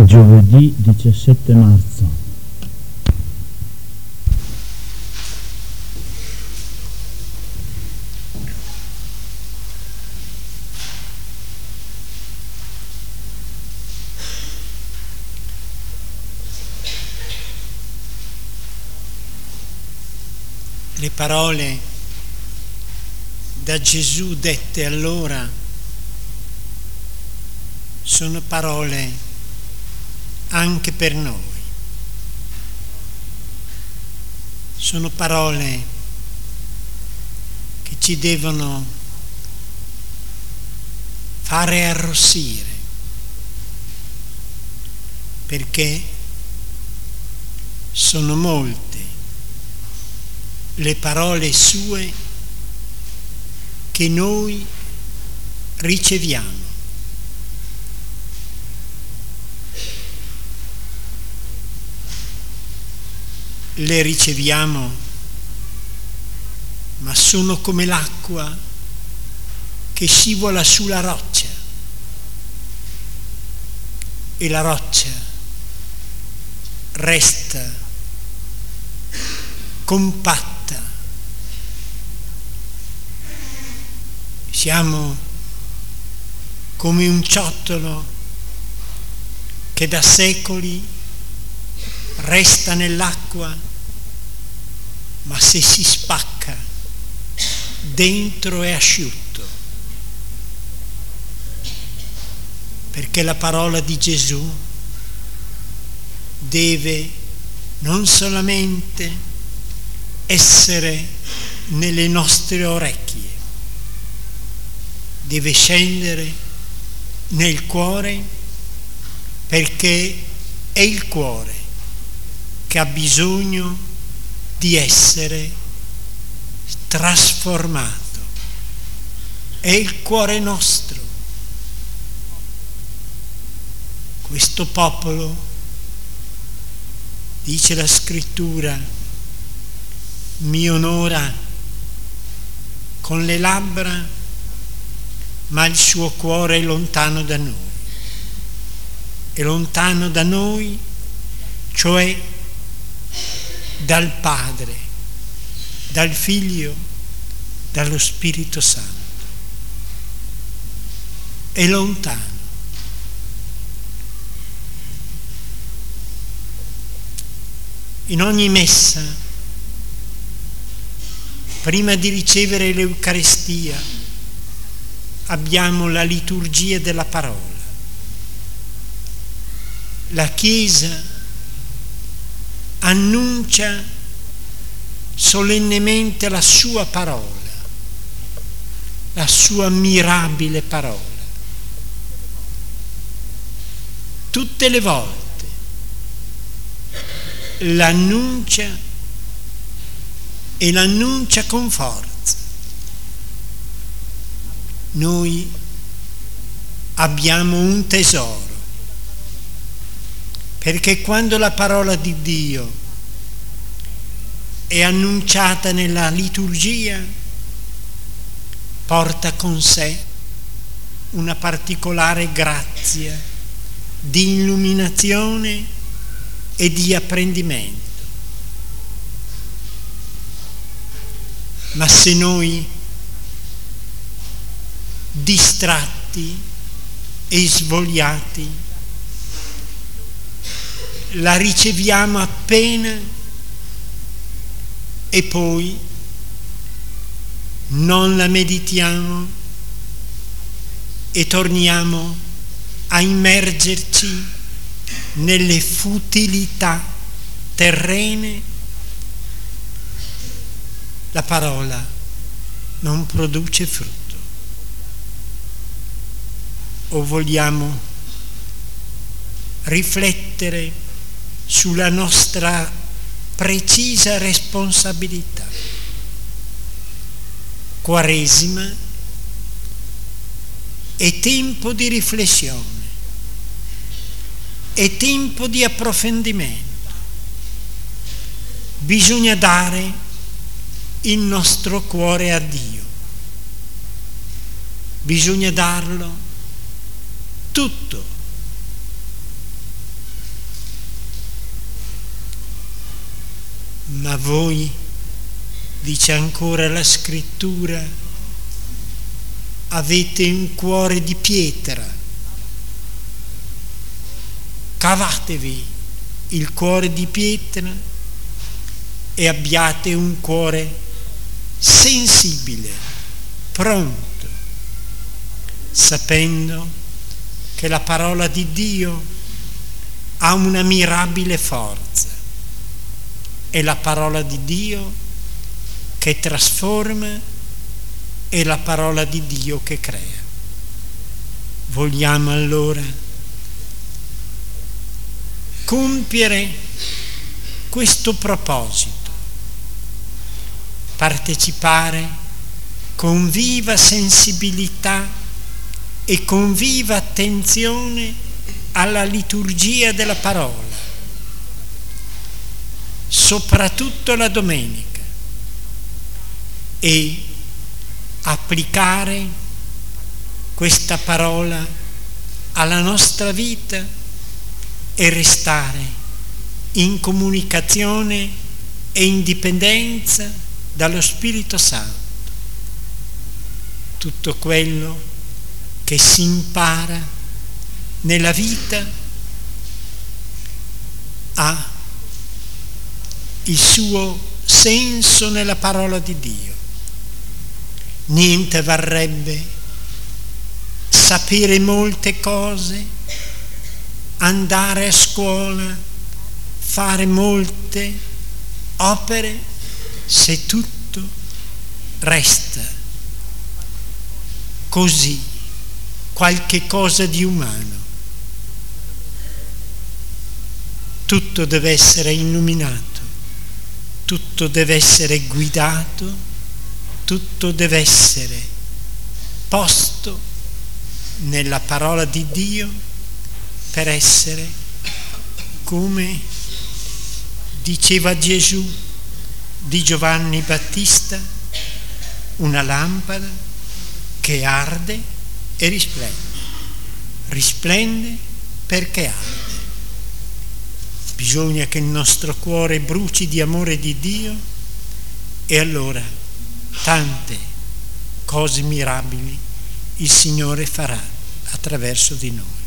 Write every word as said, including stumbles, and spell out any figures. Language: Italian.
Giovedì diciassette marzo. Le parole da Gesù dette allora sono parole anche per noi. Sono parole che ci devono fare arrossire, perché sono molte le parole sue che noi riceviamo. Le riceviamo, ma sono come l'acqua che scivola sulla roccia e la roccia resta compatta. Siamo come un ciottolo che da secoli resta nell'acqua, ma se si spacca dentro è asciutto, perché la parola di Gesù deve non solamente essere nelle nostre orecchie, deve scendere nel cuore, perché è il cuore che ha bisogno di essere trasformato. È il cuore nostro. Questo popolo, dice la scrittura, mi onora con le labbra, ma il suo cuore è lontano da noi. È lontano da noi, cioè dal Padre, dal Figlio, dallo Spirito Santo. È lontano. In ogni messa, prima di ricevere l'Eucaristia, abbiamo la liturgia della parola. La Chiesa annuncia solennemente la sua parola, la sua mirabile parola. Tutte le volte l'annuncia e l'annuncia con forza. Noi abbiamo un tesoro, perché quando la parola di Dio è annunciata nella liturgia, porta con sé una particolare grazia di illuminazione e di apprendimento. Ma se noi, distratti e svogliati, la riceviamo appena e poi non la meditiamo e torniamo a immergerci nelle futilità terrene, la parola non produce frutto. O vogliamo riflettere sulla nostra precisa responsabilità? Quaresima è tempo di riflessione, è tempo di approfondimento. Bisogna dare il nostro cuore a Dio, bisogna darlo tutto, Ma voi, dice ancora la scrittura, avete un cuore di pietra. Cavatevi il cuore di pietra e abbiate un cuore sensibile, pronto, sapendo che la parola di Dio ha una mirabile forza. È la parola di Dio che trasforma, è la parola di Dio che crea. Vogliamo allora compiere questo proposito, partecipare con viva sensibilità e con viva attenzione alla liturgia della parola, soprattutto la domenica, e applicare questa parola alla nostra vita e restare in comunicazione e indipendenza dallo Spirito Santo. Tutto quello che si impara nella vita ha il suo senso nella parola di Dio. Niente varrebbe sapere molte cose, andare a scuola, fare molte opere, se tutto resta così, qualche cosa di umano. Tutto deve essere illuminato, tutto deve essere guidato, tutto deve essere posto nella parola di Dio per essere, come diceva Gesù di Giovanni Battista, una lampada che arde e risplende. Risplende perché arde. Bisogna che il nostro cuore bruci di amore di Dio e allora tante cose mirabili il Signore farà attraverso di noi.